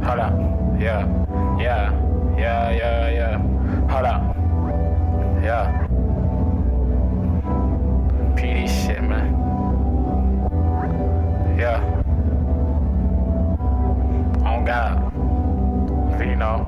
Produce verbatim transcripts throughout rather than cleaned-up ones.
Hold up, yeah, yeah, yeah, yeah, yeah. Hold up, yeah. P D shit, man. Yeah. On God. Vino.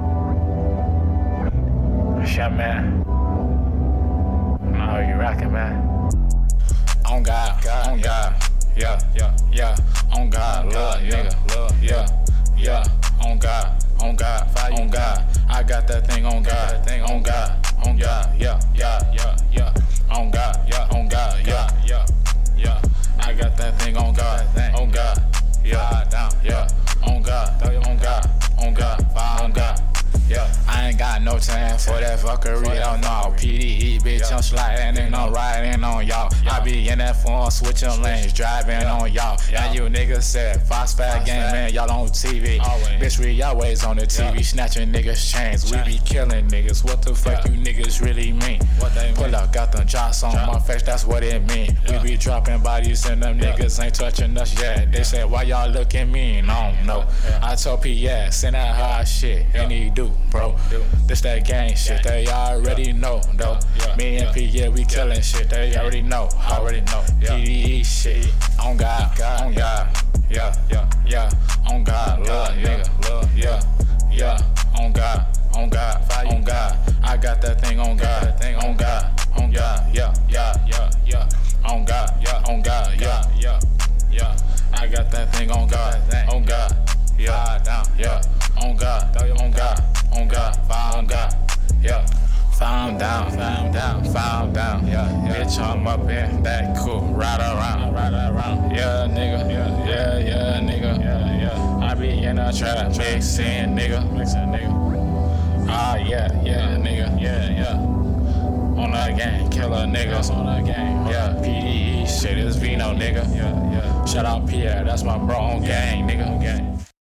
Shit, man. Know you rockin', man. On God, God, on God. Yeah, yeah, yeah. On God, love, nigga, love, yeah, yeah. On God, on God, on God. I got that thing on God, on God, on God, yeah, yeah, yeah, yeah. On God, yeah, on God, yeah, yeah, yeah. I got that thing on God, on God, yeah, down, yeah. On God, on God, on God, on God. Yeah, I ain't got no time for that fuckery, oh no. P D E, bitch, I'm sliding and I'm riding on y'all. I be in that phone, switching lanes, driving on y'all. Now you niggas said Phosphate game, man, y'all on T V. Bitch, we always on the T V, snatching niggas chains. We be killing niggas, what the fuck you niggas really mean? Pull up, got them drops on my face, that's what it mean. We be dropping bodies and them niggas ain't touching us yet. They said, why y'all looking mean? I don't know. I told P, yeah, send that hard shit, and he do. Bro, this that gang shit, they already know, though. Me and P, yeah, we killing shit, they already know, already know. P D E shit, on God, on God, yeah, yeah, yeah, on God, love, nigga, love, yeah, yeah, on God, on God, on God. I got that thing on God, on God, on God, yeah, yeah, yeah, yeah, on God, yeah, on God, yeah, yeah, yeah. I got that thing on God, on God, yeah, down, yeah, on God, on God. On God, found God, yeah. Found down, found down, found down, yeah, yeah. Bitch, I'm up in that cool, ride around, ride around, yeah, nigga, yeah, yeah, yeah, nigga, yeah, yeah. I be in a trap, mixing, nigga, mixing, nigga. Ah, yeah, yeah, nigga, yeah, yeah. On that gang, killer niggas on that gang, yeah. P D E shit, it's Vino, nigga, yeah, yeah. Shout out Pierre, that's my bro on gang, nigga, gang.